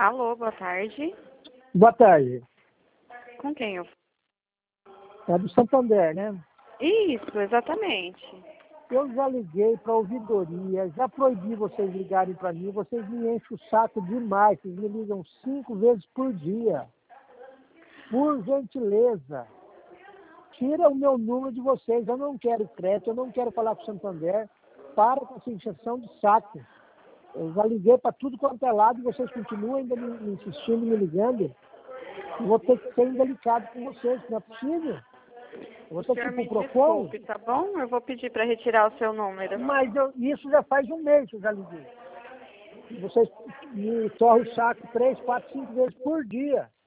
Alô, boa tarde. Boa tarde. Com quem eu... É do Santander, né? Isso, exatamente. Eu já liguei para a ouvidoria, já proibi vocês ligarem para mim, vocês me enchem o saco demais, vocês me ligam 5 vezes por dia. Por gentileza, tira o meu número de vocês, eu não quero crédito, eu não quero falar com o Santander, para com essa injeção de saco. Eu já liguei para tudo quanto é lado e vocês continuam ainda me insistindo, me ligando. Eu vou ter que ser indelicado com vocês, não é possível. Eu vou ter que senhor ir me pro Procon. desculpe, tá bom? Eu vou pedir para retirar o seu número. Mas isso já faz um mês que eu já liguei. Vocês me torram o saco 3, 4, 5 vezes por dia.